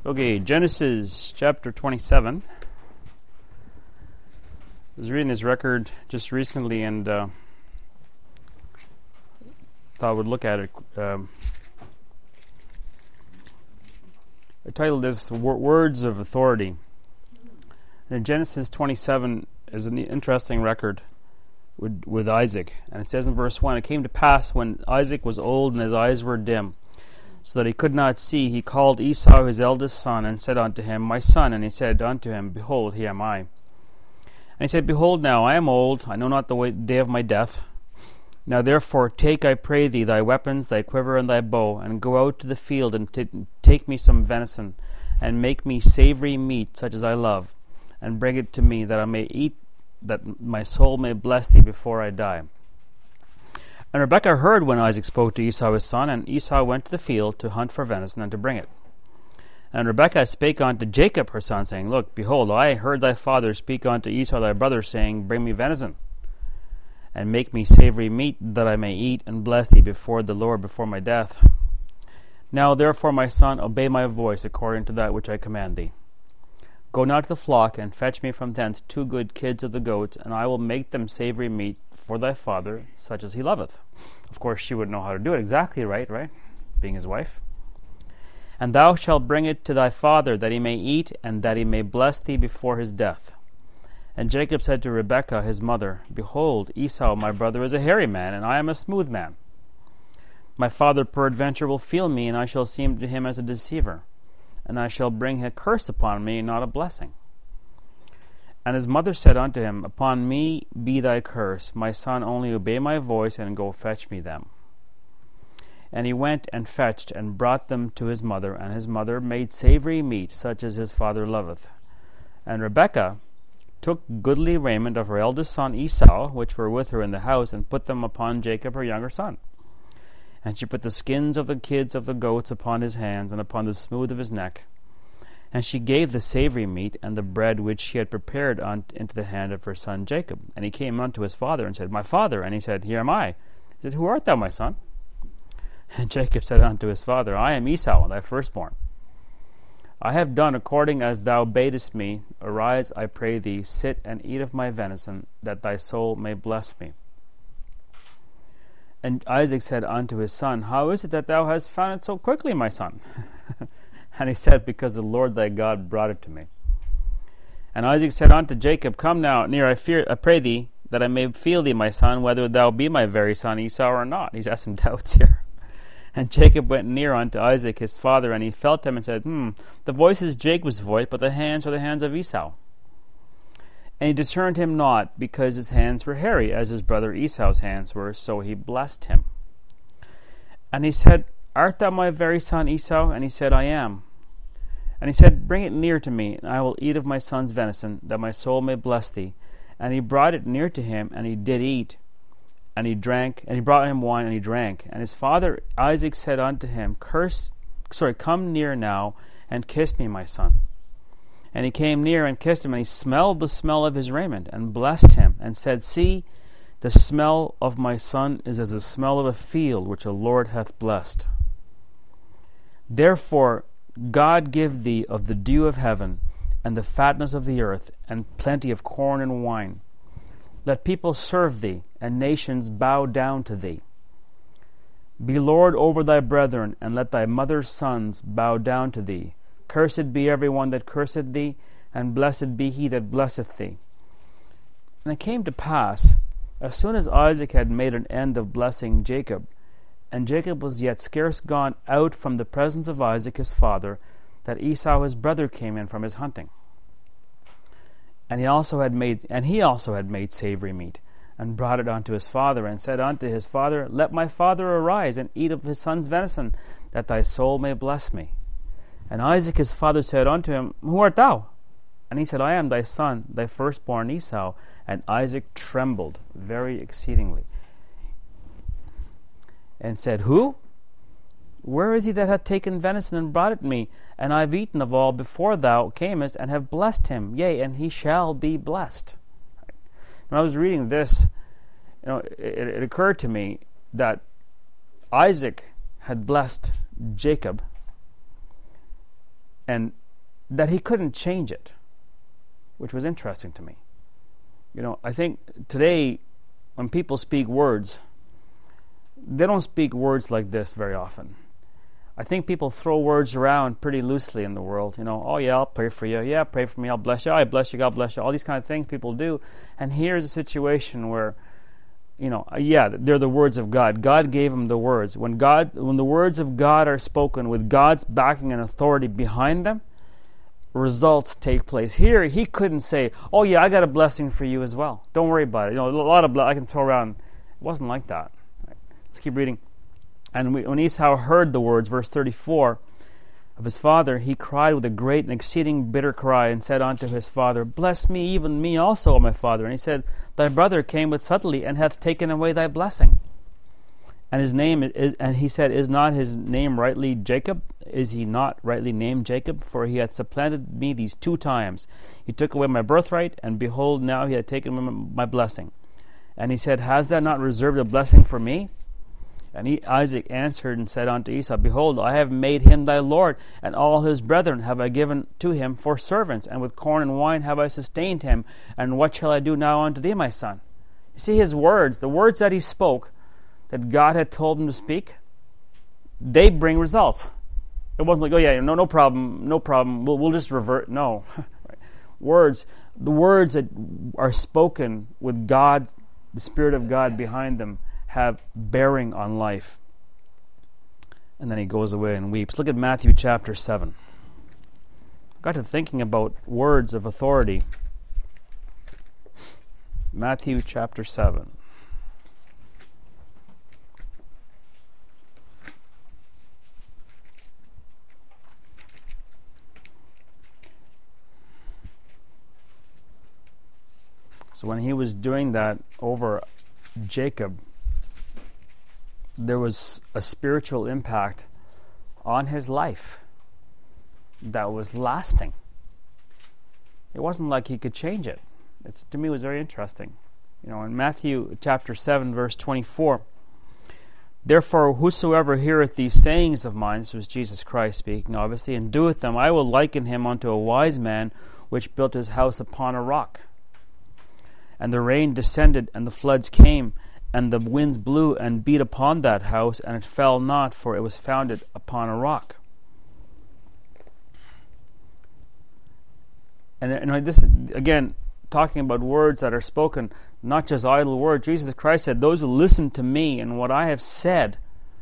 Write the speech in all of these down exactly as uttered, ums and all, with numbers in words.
Okay, Genesis chapter twenty-seven. I was reading his record just recently and uh, thought I would look at it. Um, I titled this Wor- Words of Authority. And Genesis twenty-seven is an interesting record with, with Isaac. And it says in verse one, "It came to pass when Isaac was old and his eyes were dim, so that he could not see, he called Esau his eldest son, and said unto him, My son. And he said unto him, Behold, here am I. And he said, Behold now, I am old, I know not the way, day of my death. Now therefore take, I pray thee, thy weapons, thy quiver, and thy bow, and go out to the field, and t- take me some venison, and make me savory meat, such as I love, and bring it to me, that I may eat, that my soul may bless thee before I die. And Rebekah heard when Isaac spoke to Esau his son, and Esau went to the field to hunt for venison and to bring it. And Rebekah spake unto Jacob her son, saying, Look, behold, I heard thy father speak unto Esau thy brother, saying, Bring me venison, and make me savory meat, that I may eat and bless thee before the Lord before my death. Now therefore, my son, obey my voice according to that which I command thee. Go now to the flock, and fetch me from thence two good kids of the goats, and I will make them savory meat for thy father, such as he loveth." Of course, she would know how to do it exactly right, right? Being his wife. "And thou shalt bring it to thy father, that he may eat, and that he may bless thee before his death." And Jacob said to Rebekah his mother, Behold, Esau my brother is a hairy man, and I am a smooth man. My father peradventure will feel me, and I shall seem to him as a deceiver, and I shall bring a curse upon me, not a blessing. And his mother said unto him, Upon me be thy curse, my son, only obey my voice, and go fetch me them. And he went and fetched, and brought them to his mother, and his mother made savory meat, such as his father loveth. And Rebekah took goodly raiment of her eldest son Esau, which were with her in the house, and put them upon Jacob her younger son. And she put the skins of the kids of the goats upon his hands, and upon the smooth of his neck. And she gave the savory meat and the bread which she had prepared un- into the hand of her son Jacob. And he came unto his father, and said, My father. And he said, Here am I. He said, Who art thou, my son? And Jacob said unto his father, I am Esau, thy firstborn. I have done according as thou badest me. Arise, I pray thee, sit and eat of my venison, that thy soul may bless me. And Isaac said unto his son, How is it that thou hast found it so quickly, my son? And he said, Because the Lord thy God brought it to me. And Isaac said unto Jacob, Come now near, I fear, I pray thee, that I may feel thee, my son, whether thou be my very son Esau or not. He's got some doubts here. And Jacob went near unto Isaac his father, and he felt him, and said, Hmm, the voice is Jacob's voice, but the hands are the hands of Esau. And he discerned him not, because his hands were hairy, as his brother Esau's hands were, so he blessed him. And he said, Art thou my very son Esau? And he said, I am. And he said, Bring it near to me, and I will eat of my son's venison, that my soul may bless thee. And he brought it near to him, and he did eat. And he drank, and he brought him wine, and he drank. And his father Isaac said unto him, Curse, sorry, come near now, and kiss me, my son. And he came near and kissed him, and he smelled the smell of his raiment, and blessed him, and said, See, the smell of my son is as the smell of a field which the Lord hath blessed. Therefore God give thee of the dew of heaven, and the fatness of the earth, and plenty of corn and wine. Let people serve thee, and nations bow down to thee. Be Lord over thy brethren, and let thy mother's sons bow down to thee. Cursed be every one that curseth thee, and blessed be he that blesseth thee. And it came to pass, as soon as Isaac had made an end of blessing Jacob, and Jacob was yet scarce gone out from the presence of Isaac his father, that Esau his brother came in from his hunting. And he also had made and he also had made savory meat, and brought it unto his father, and said unto his father, Let my father arise, and eat of his son's venison, that thy soul may bless me. And Isaac his father said unto him, Who art thou? And he said, I am thy son, thy firstborn Esau. And Isaac trembled very exceedingly, and said, Who? Where is he that hath taken venison and brought it me? And I have eaten of all before thou camest, and have blessed him. Yea, and he shall be blessed. When I was reading this, you know, it, it occurred to me that Isaac had blessed Jacob and that he couldn't change it, which was interesting to me. You know, I think today when people speak words, they don't speak words like this very often. I think people throw words around pretty loosely in the world. You know, oh yeah, I'll pray for you. Yeah, pray for me. I'll bless you. I bless you. God bless you. All these kind of things people do. And here's a situation where, you know, yeah, they're the words of God. God gave them the words. When God, when the words of God are spoken with God's backing and authority behind them, results take place. Here, he couldn't say, oh yeah, I got a blessing for you as well. Don't worry about it. You know, a lot of blood I can throw around. It wasn't like that. Right. Let's keep reading. And when Esau heard the words, verse thirty-four, of his father, he cried with a great and exceeding bitter cry, and said unto his father, Bless me, even me also, O my father. And he said, Thy brother came with subtlety, and hath taken away thy blessing. And his name is, and he said, Is not his name rightly Jacob? Is he not rightly named Jacob? For he hath supplanted me these two times. He took away my birthright, and behold, now he hath taken away my blessing. And he said, Has thou not reserved a blessing for me? And he, Isaac answered and said unto Esau, Behold, I have made him thy lord, and all his brethren have I given to him for servants, and with corn and wine have I sustained him. And what shall I do now unto thee, my son? You see, his words, the words that he spoke, that God had told him to speak, they bring results. It wasn't like, oh yeah, no, no problem, no problem, we'll, we'll just revert. No. Right. Words, the words that are spoken with God, the Spirit of God behind them, have bearing on life. And then he goes away and weeps. Look at Matthew chapter seven. I got to thinking about words of authority. Matthew chapter seven. So when he was doing that over Jacob, there was a spiritual impact on his life that was lasting. It wasn't like he could change it. It's, to me, it was very interesting. You know, in Matthew chapter seven, verse twenty-four, Therefore, whosoever heareth these sayings of mine, this was Jesus Christ speaking, obviously, and doeth them, I will liken him unto a wise man which built his house upon a rock. And the rain descended, and the floods came, and the winds blew and beat upon that house, and it fell not, for it was founded upon a rock. And, and this, again, talking about words that are spoken, not just idle words. Jesus Christ said, those who listen to me and what I have said,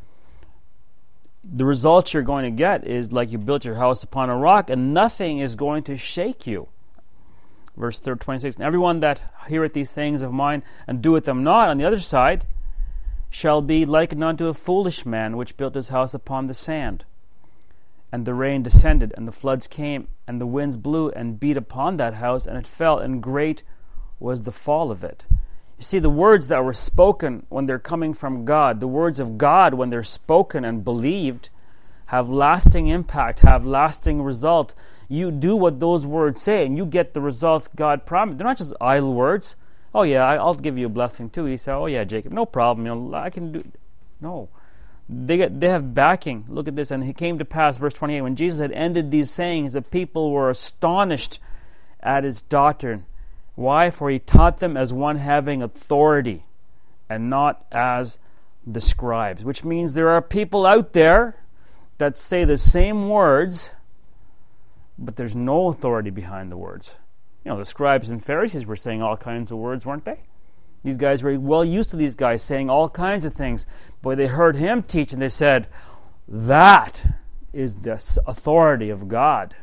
the results you're going to get is like you built your house upon a rock, and nothing is going to shake you. Verse twenty-six, And everyone that heareth these sayings of mine, and doeth them not, on the other side, shall be likened unto a foolish man, which built his house upon the sand. And the rain descended, and the floods came, and the winds blew, and beat upon that house, and it fell, and great was the fall of it. You see, the words that were spoken when they're coming from God, the words of God when they're spoken and believed, have lasting impact, have lasting result. You do what those words say, and you get the results God promised. They're not just idle words. Oh yeah, I'll give you a blessing too. He said, oh yeah, Jacob, no problem. You know, I can do. No, they get they have backing. Look at this. And it came to pass, verse twenty-eight, when Jesus had ended these sayings, the people were astonished at his doctrine. Why? For he taught them as one having authority, and not as the scribes. Which means there are people out there that say the same words, but there's no authority behind the words. You know, the scribes and Pharisees were saying all kinds of words, weren't they? These guys were well used to these guys saying all kinds of things. But they heard him teach, and they said, that is the authority of God.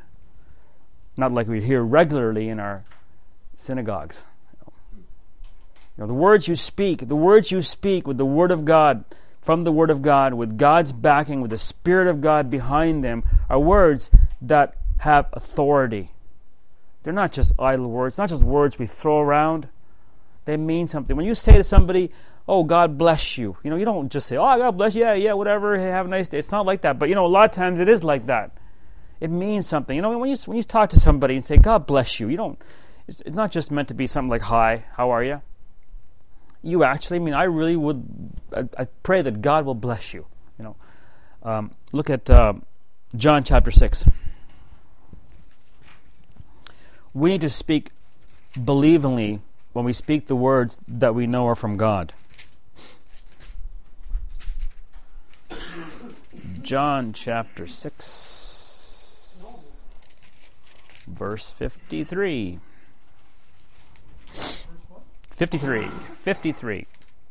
Not like we hear regularly in our synagogues. You know, the words you speak, the words you speak with the Word of God, from the Word of God, with God's backing, with the Spirit of God behind them, are words that have authority. They're not just idle words, not just words we throw around. They mean something. When you say to somebody, oh, God bless you, you know, you don't just say, oh, God bless you, yeah, yeah, whatever, hey, have a nice day. It's not like that. But, you know, a lot of times it is like that. It means something. You know, when you when you talk to somebody and say, God bless you, you don't, it's, it's not just meant to be something like, hi, how are you? You actually, I mean, I really would, I, I pray that God will bless you. You know, um, look at uh, John chapter six. we need to speak believingly when we speak the words that we know are from God. John chapter six, verse fifty-three. fifty-three. fifty-three.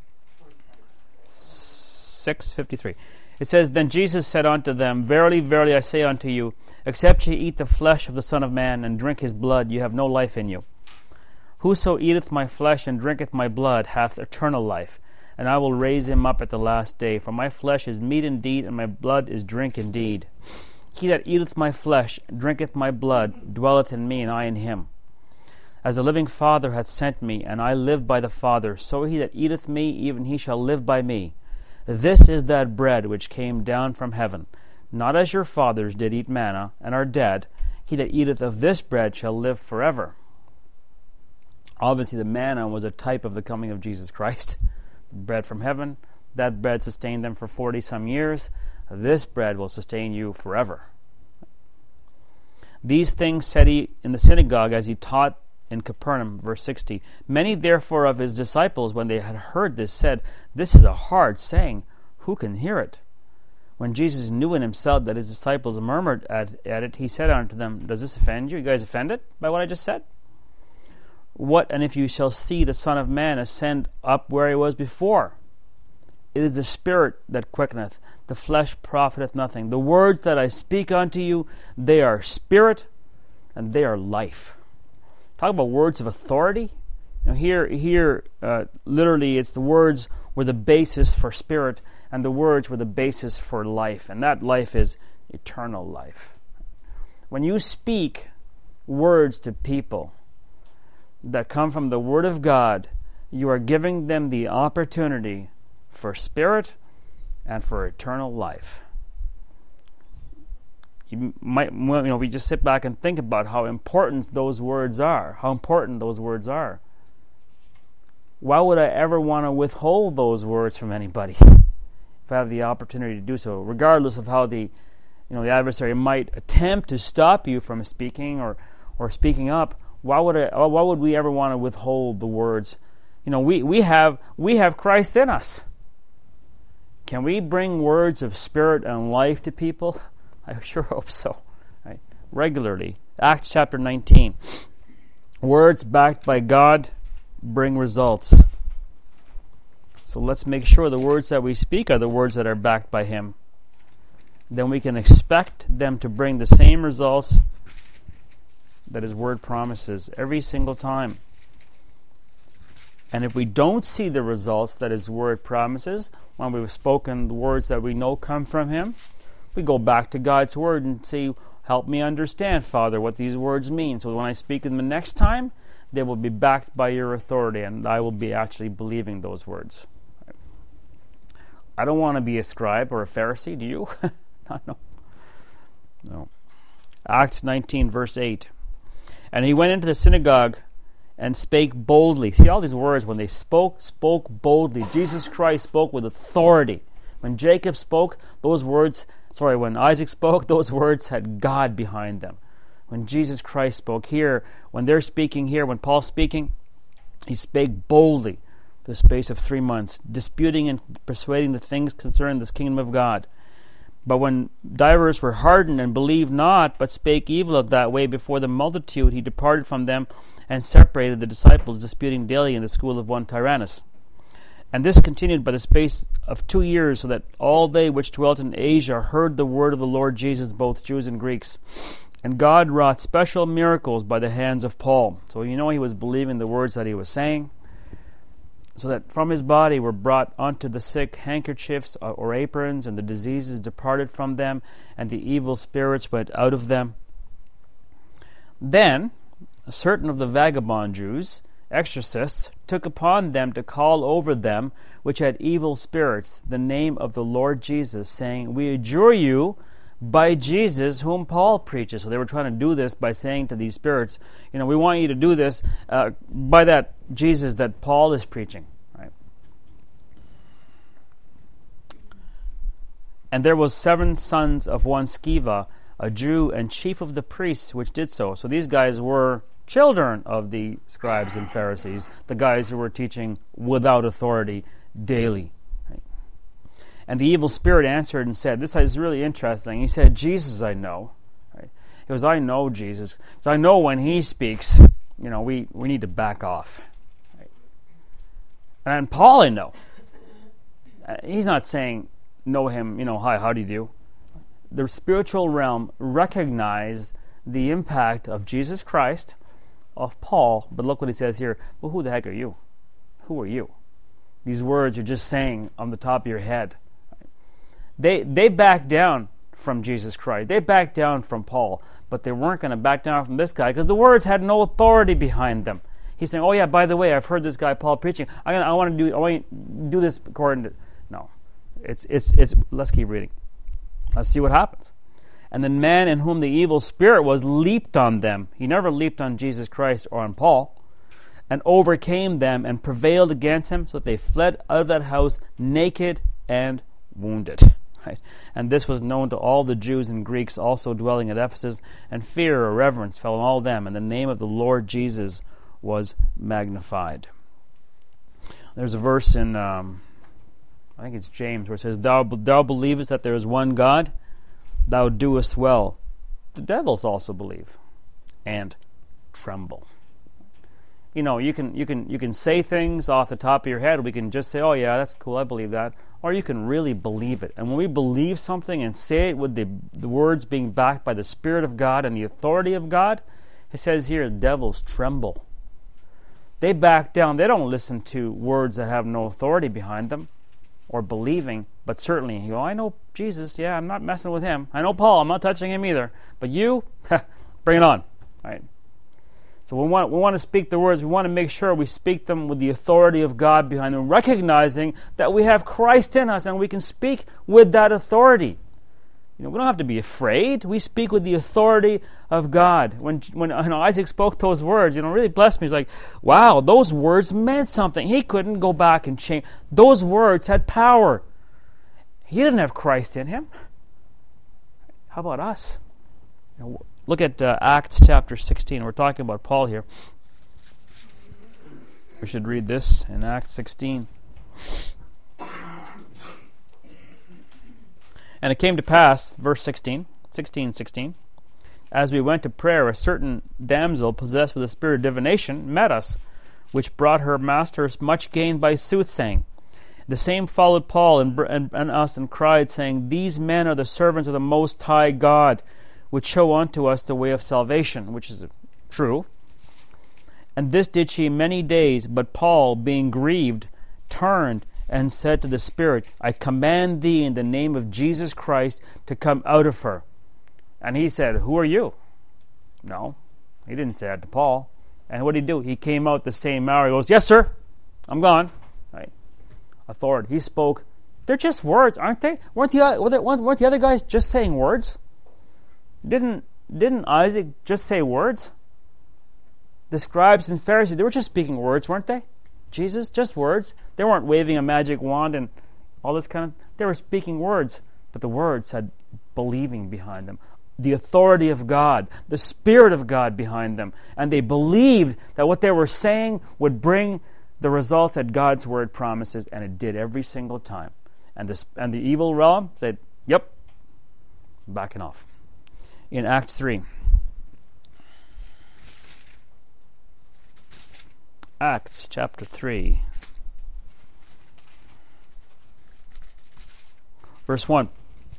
six fifty-three. It says, Then Jesus said unto them, Verily, verily, I say unto you, except ye eat the flesh of the Son of Man, and drink his blood, you have no life in you. Whoso eateth my flesh and drinketh my blood hath eternal life, and I will raise him up at the last day. For my flesh is meat indeed, and my blood is drink indeed. He that eateth my flesh and drinketh my blood dwelleth in me, and I in him. As the living Father hath sent me, and I live by the Father, so he that eateth me, even he shall live by me. This is that bread which came down from heaven, not as your fathers did eat manna, and are dead. He that eateth of this bread shall live forever. Obviously, the manna was a type of the coming of Jesus Christ. Bread from heaven. That bread sustained them for forty-some years. This bread will sustain you forever. These things said he in the synagogue as he taught in Capernaum, verse sixty. Many therefore of his disciples, when they had heard this, said, This is a hard saying. Who can hear it? When Jesus knew in himself that his disciples murmured at, at it, he said unto them, Does this offend you? You guys offended by what I just said? What, and if you shall see the Son of Man ascend up where he was before? It is the Spirit that quickeneth, the flesh profiteth nothing. The words that I speak unto you, they are spirit, and they are life. Talk about words of authority. Now here, here, uh, literally, it's the words were the basis for spirit, and the words were the basis for life, and that life is eternal life. When you speak words to people that come from the Word of God, you are giving them the opportunity for spirit and for eternal life. You might, you know, we just sit back and think about how important those words are, how important those words are. Why would I ever want to withhold those words from anybody if I have the opportunity to do so, regardless of how the, you know, the adversary might attempt to stop you from speaking or, or speaking up? Why would I, why would we ever want to withhold the words? You know, we, we have we have Christ in us. Can we bring words of spirit and life to people? I sure hope so. Right? Regularly. Acts chapter nineteen. Words backed by God bring results. So let's make sure the words that we speak are the words that are backed by Him. Then we can expect them to bring the same results that His Word promises every single time. And if we don't see the results that His Word promises, when we've spoken the words that we know come from Him, we go back to God's Word and say, help me understand, Father, what these words mean. So when I speak them the next time, they will be backed by your authority, and I will be actually believing those words. I don't want to be a scribe or a Pharisee, do you? no. No. Acts nineteen, verse eight. And he went into the synagogue and spake boldly. See all these words, when they spoke, spoke boldly. Jesus Christ spoke with authority. When Jacob spoke, those words, sorry, when Isaac spoke, those words had God behind them. When Jesus Christ spoke here, when they're speaking here, when Paul's speaking, he spake boldly for the space of three months, disputing and persuading the things concerning this kingdom of God. But when divers were hardened and believed not, but spake evil of that way before the multitude, he departed from them and separated the disciples, disputing daily in the school of one Tyrannus. And this continued by the space of two years, so that all they which dwelt in Asia heard the word of the Lord Jesus, both Jews and Greeks. And God wrought special miracles by the hands of Paul. So you know he was believing the words that he was saying. So that from his body were brought unto the sick handkerchiefs or aprons, and the diseases departed from them, and the evil spirits went out of them. Then certain of the vagabond Jews, exorcists, took upon them to call over them which had evil spirits the name of the Lord Jesus, saying, We adjure you by Jesus whom Paul preaches. So they were trying to do this by saying to these spirits, you know, we want you to do this uh, by that Jesus that Paul is preaching. Right? And there was seven sons of one Sceva, a Jew and chief of the priests, which did so. So these guys were children of the scribes and Pharisees, the guys who were teaching without authority daily. Right? And the evil spirit answered and said, this is really interesting. He said, Jesus I know. Right? He goes, I know Jesus. So I know when he speaks, you know, we, we need to back off. Right? And Paul I know. Uh, he's not saying, know him, you know, hi, how do you do? The spiritual realm recognized the impact of Jesus Christ, of Paul, but look what he says here. Well, who the heck are you? Who are you? These words you're just saying on the top of your head. They they backed down from Jesus Christ. They backed down from Paul, but they weren't going to back down from this guy because the words had no authority behind them. He's saying, "Oh yeah, by the way, I've heard this guy Paul preaching. I'm gonna, I want to do I want to do this according to." No, it's it's it's. Let's keep reading. Let's see what happens. And the man in whom the evil spirit was leaped on them. He never leaped on Jesus Christ or on Paul. And overcame them and prevailed against him, so that they fled out of that house naked and wounded. Right? And this was known to all the Jews and Greeks also dwelling at Ephesus, and fear or reverence fell on all them, and the name of the Lord Jesus was magnified. There's a verse in, um, I think it's James, where it says, Thou, thou believest that there is one God? Thou doest well. The devils also believe and tremble. You know, you can you can you can say things off the top of your head. We can just say, "Oh yeah, that's cool. I believe that," or you can really believe it. And when we believe something and say it with the the words being backed by the Spirit of God and the authority of God, it says here, devils tremble. They back down. They don't listen to words that have no authority behind them or believing, but certainly, you go, I know Jesus, yeah, I'm not messing with him. I know Paul, I'm not touching him either. But you, bring it on. Right? So we want, we want to speak the words, we want to make sure we speak them with the authority of God behind them, recognizing that we have Christ in us and we can speak with that authority. You know, we don't have to be afraid. We speak with the authority of God. When when you know, Isaac spoke those words, you know, really blessed me. He's like, wow, those words meant something. He couldn't go back and change. Those words had power. He didn't have Christ in him. How about us? You know, look at uh, Acts chapter sixteen. We're talking about Paul here. We should read this in Acts sixteen. And it came to pass, verse sixteen, sixteen, sixteen, as we went to prayer, a certain damsel possessed with a spirit of divination met us, which brought her masters much gain by soothsaying. The same followed Paul and, and, and us and cried, saying, These men are the servants of the Most High God, which show unto us the way of salvation, which is true. And this did she many days, but Paul, being grieved, turned and said to the spirit, I command thee in the name of Jesus Christ to come out of her. And he said, Who are you? No, he didn't say that to Paul. And what did he do? He came out the same hour. He goes, Yes, sir, I'm gone. Right? Authority. He spoke. They're just words, aren't they? Weren't the, weren't the other guys just saying words? Didn't, didn't Isaac just say words? The scribes and Pharisees, they were just speaking words, weren't they? Jesus, just words. They weren't waving a magic wand and all this kind of... They were speaking words, but the words had believing behind them. The authority of God, the Spirit of God behind them. And they believed that what they were saying would bring the results that God's Word promises, and it did every single time. And, this, and the evil realm said, Yep, backing off. In Acts three. Acts chapter three, verse one.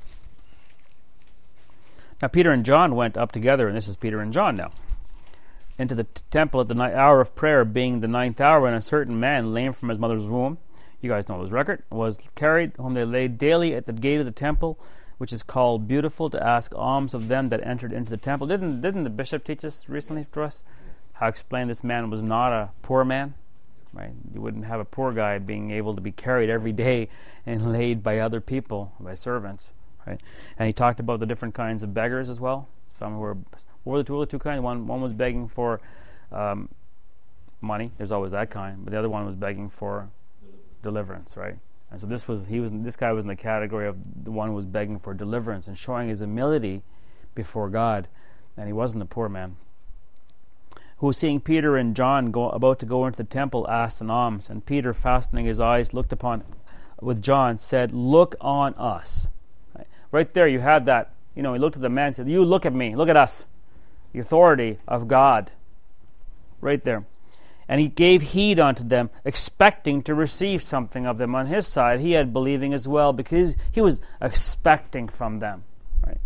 Now Peter and John went up together, and this is Peter and John now, into the t- temple at the ni- hour of prayer, being the ninth hour, and a certain man, lame from his mother's womb, you guys know his record, was carried, whom they laid daily at the gate of the temple, which is called Beautiful, to ask alms of them that entered into the temple. Didn't didn't the bishop teach us recently to us? How explain this man was not a poor man, right? You wouldn't have a poor guy being able to be carried every day and laid by other people, by servants, right? And he talked about the different kinds of beggars as well. Some who were, what were the two, were the two kinds? One, one was begging for um, money. There's always that kind, but the other one was begging for deliverance, right? And so this was he was this guy was in the category of the one who was begging for deliverance and showing his humility before God, and he wasn't a poor man. who, seeing Peter and John go, about to go into the temple, asked an alms. And Peter, fastening his eyes, looked upon with John, said, "Look on us." Right, right there you had that. You know, he looked at the man and said, "You look at me, look at us." The authority of God. Right there. And he gave heed unto them, expecting to receive something of them. On his side, he had believing as well, because he was expecting from them. Right?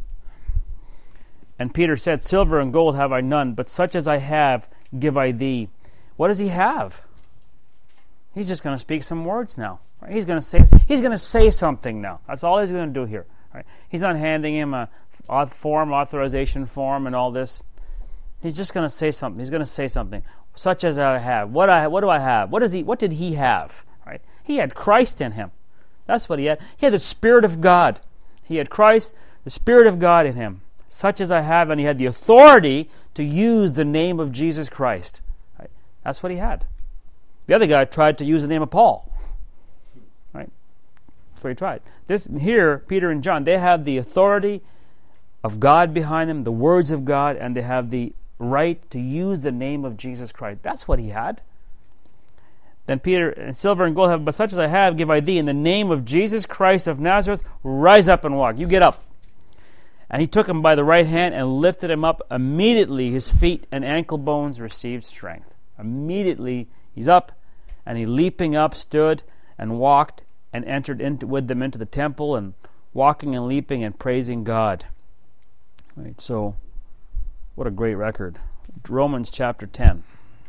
And Peter said, "Silver and gold have I none, but such as I have give I thee." What does he have? He's just going to speak some words now. Right? He's going to say he's going to say something now. That's all he's going to do here. Right? He's not handing him a form, authorization form, and all this. He's just going to say something. He's going to say something. Such as I have. What I what do I have? What does he? What did he have? Right? He had Christ in him. That's what he had. He had the Spirit of God. He had Christ, the Spirit of God in him. Such as I have, and he had the authority to use the name of Jesus Christ. Right? That's what he had. The other guy tried to use the name of Paul. Right? That's what he tried. This here, Peter and John, they have the authority of God behind them, the words of God, and they have the right to use the name of Jesus Christ. That's what he had. Then Peter, and silver and gold have, but such as I have, give I thee. In the name of Jesus Christ of Nazareth, rise up and walk. You get up. And he took him by the right hand and lifted him up. Immediately his feet and ankle bones received strength. Immediately he's up, and he leaping up stood and walked and entered into, with them into the temple, and walking and leaping and praising God. Right, so what a great record. Romans chapter ten.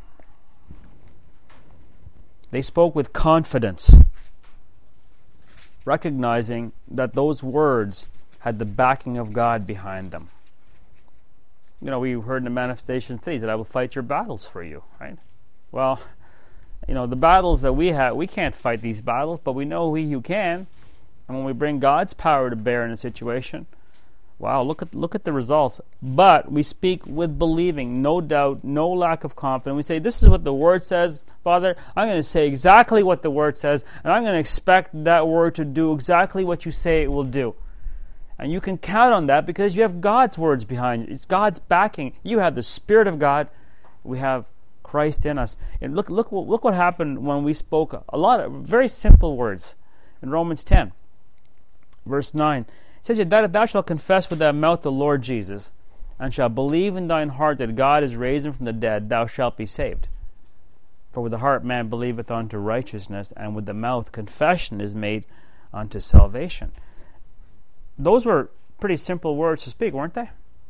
They spoke with confidence, recognizing that those words had the backing of God behind them. You know, we heard in the manifestations today that I will fight your battles for you, right? Well, you know, the battles that we have, we can't fight these battles, but we know he who can. And when we bring God's power to bear in a situation, wow, look at look at the results. But we speak with believing, no doubt, no lack of confidence. We say, this is what the Word says, Father. I'm going to say exactly what the Word says, and I'm going to expect that Word to do exactly what you say it will do. And you can count on that because you have God's words behind you. It's God's backing. You have the Spirit of God. We have Christ in us. And look, look, look what happened when we spoke a lot of very simple words in Romans ten, verse nine. It says here, that if thou shalt confess with thy mouth the Lord Jesus, and shalt believe in thine heart that God is raised him from the dead, thou shalt be saved. For with the heart man believeth unto righteousness, and with the mouth confession is made unto salvation. Those were pretty simple words to speak, weren't they?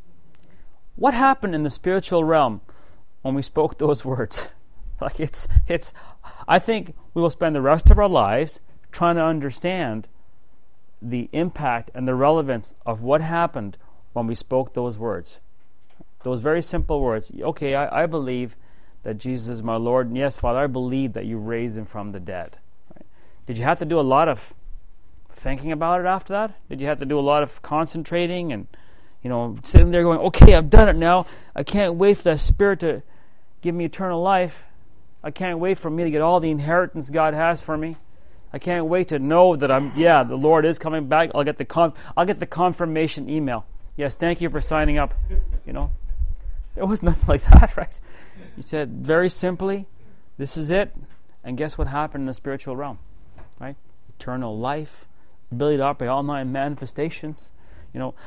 What happened in the spiritual realm when we spoke those words? Like it's, it's. I think we will spend the rest of our lives trying to understand the impact and the relevance of what happened when we spoke those words. Those very simple words. Okay, I, I believe that Jesus is my Lord, and yes, Father, I believe that you raised him from the dead. Right? Did you have to do a lot of thinking about it after that? Did you have to do a lot of concentrating and, you know, sitting there going, okay, I've done it now. I can't wait for that Spirit to give me eternal life. I can't wait for me to get all the inheritance God has for me. I can't wait to know that I'm, yeah, the Lord is coming back. I'll get the con- I'll get the confirmation email. Yes, thank you for signing up. You know, there was nothing like that, right? He said very simply, this is it. And guess what happened in the spiritual realm, right? Eternal life, ability to operate all nine manifestations, you know,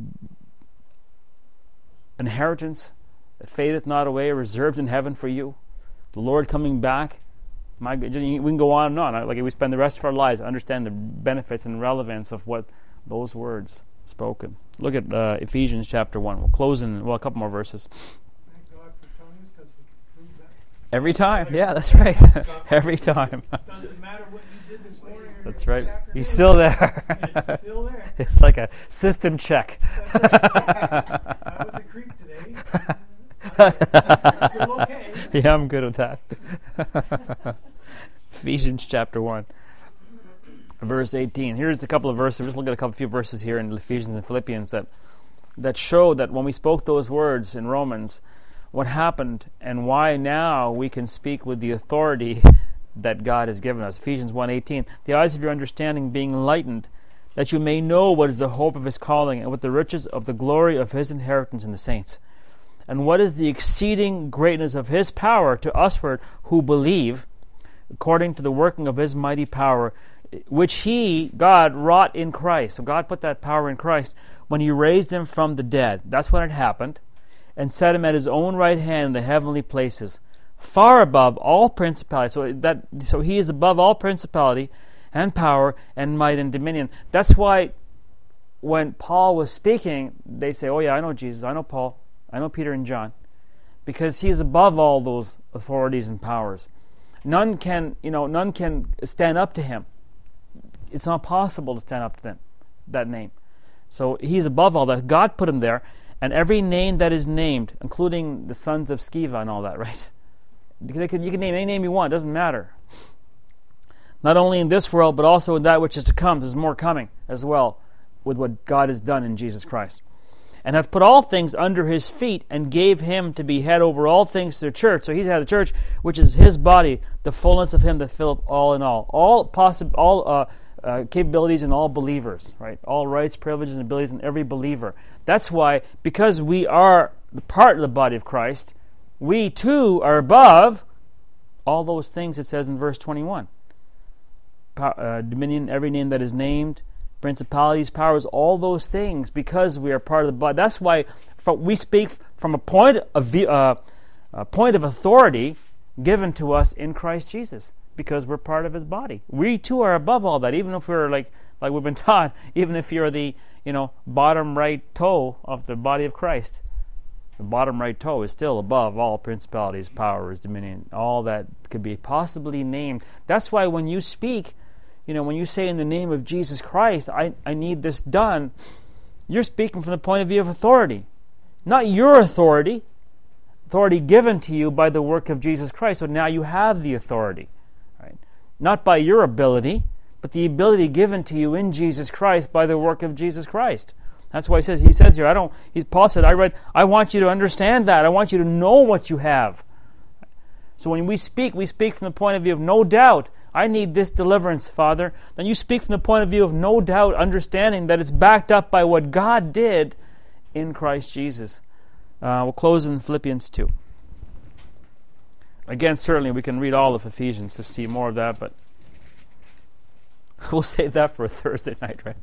inheritance that fadeth not away, reserved in heaven for you. The Lord coming back. My, we can go on and on. Like we spend the rest of our lives understand the benefits and relevance of what those words spoken. Look at uh, Ephesians chapter one. We'll close in well a couple more verses. Thank God for tongues, because we can prove that. Every time, yeah, that's right. Every time. Doesn't matter what you did this morning. That's right. You're still there. It's still there. It's like a system check. I was a creep today. I'm still okay. Yeah, I'm good with that. Ephesians chapter one, verse eighteen. Here's a couple of verses. We'll just look at a couple few verses here in Ephesians and Philippians that that show that when we spoke those words in Romans, what happened and why now we can speak with the authority that God has given us. Ephesians one eighteen. The eyes of your understanding being enlightened, that you may know what is the hope of his calling and what the riches of the glory of his inheritance in the saints, And what is the exceeding greatness of his power to usward who believe, according to the working of his mighty power, which he, God, wrought in Christ. So God put that power in Christ when he raised him from the dead. That's when it happened. And set him at his own right hand in the heavenly places, far above all principality. So that so he is above all principality and power and might and dominion. That's why when Paul was speaking, they say, oh yeah, I know Jesus, I know Paul, I know Peter and John, because he is above all those authorities and powers. None can, you know, none can stand up to him. It's not possible to stand up to them, that name. So he's above all that. God put him there, and every name that is named, including the sons of Sceva and all that, right? You can, you can name any name you want, it doesn't matter. Not only in this world, but also in that which is to come. There's more coming as well with what God has done in Jesus Christ. And hath put all things under his feet, and gave him to be head over all things to the church. So he's had the church, which is his body, the fullness of him that filleth all in all. All possible, all uh, uh, capabilities in all believers, right? All rights, privileges, and abilities in every believer. That's why, because we are the part of the body of Christ, we too are above all those things it says in verse twenty-one. Power, uh, dominion, every name that is named, principalities, powers, all those things, because we are part of the body. That's why we speak from a point of uh, a point of authority given to us in Christ Jesus, because we're part of his body. We too are above all that, even if we're like like we've been taught, even if you're the you know bottom right toe of the body of Christ. The bottom right toe is still above all principalities, powers, dominion, all that could be possibly named. That's why when you speak, you know, when you say in the name of Jesus Christ, I, I need this done, you're speaking from the point of view of authority. Not your authority, authority given to you by the work of Jesus Christ. So now you have the authority, right? Not by your ability, but the ability given to you in Jesus Christ by the work of Jesus Christ. That's why he says, he says here, I don't, he, Paul said, I read, I want you to understand that. I want you to know what you have. So when we speak, we speak from the point of view of no doubt. I need this deliverance, Father. Then you speak from the point of view of no doubt, understanding that it's backed up by what God did in Christ Jesus. Uh, we'll close in Philippians two. Again, certainly we can read all of Ephesians to see more of that, but we'll save that for a Thursday night, right?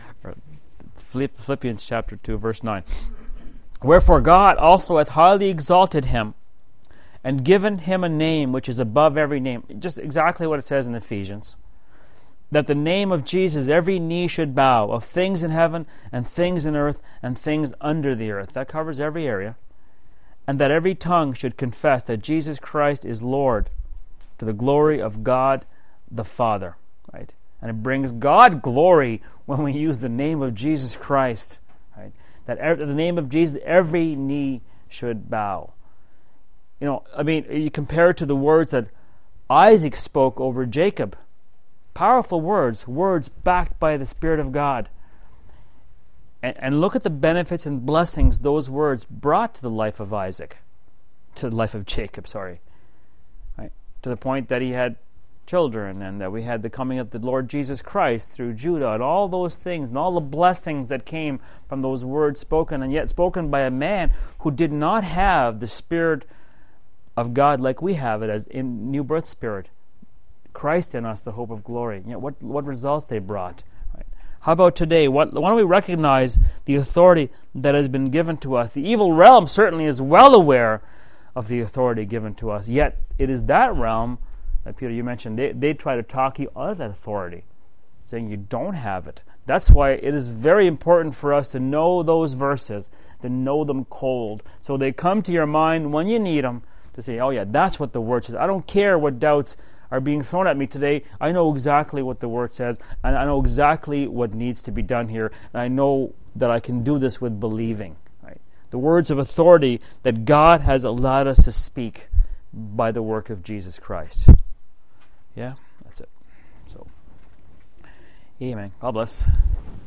Philippians chapter two, verse nine. Wherefore God also hath highly exalted him, and given him a name which is above every name. Just exactly what it says in Ephesians. That the name of Jesus every knee should bow, of things in heaven, and things in earth, and things under the earth. That covers every area. And that every tongue should confess that Jesus Christ is Lord, to the glory of God the Father. Right? And it brings God glory when we use the name of Jesus Christ. Right? That er- the name of Jesus, every knee should bow. You know, I mean, you compare it to the words that Isaac spoke over Jacob. Powerful words, words backed by the Spirit of God. And, and look at the benefits and blessings those words brought to the life of Isaac, to the life of Jacob, sorry. Right? To the point that he had children, and that we had the coming of the Lord Jesus Christ through Judah, and all those things, and all the blessings that came from those words spoken, and yet spoken by a man who did not have the Spirit of God like we have it as in new birth spirit. Christ in us, the hope of glory. You know, what, what results they brought. Right? How about today? What, why don't we recognize the authority that has been given to us? The evil realm certainly is well aware of the authority given to us, yet it is that realm that, Peter, you mentioned, they, they try to talk you out of that authority, saying you don't have it. That's why it is very important for us to know those verses, to know them cold, so they come to your mind when you need them, to say, oh yeah, that's what the Word says. I don't care what doubts are being thrown at me today. I know exactly what the Word says, and I know exactly what needs to be done here, and I know that I can do this with believing. Right? The words of authority that God has allowed us to speak by the work of Jesus Christ. Yeah, that's it. So, amen. God bless.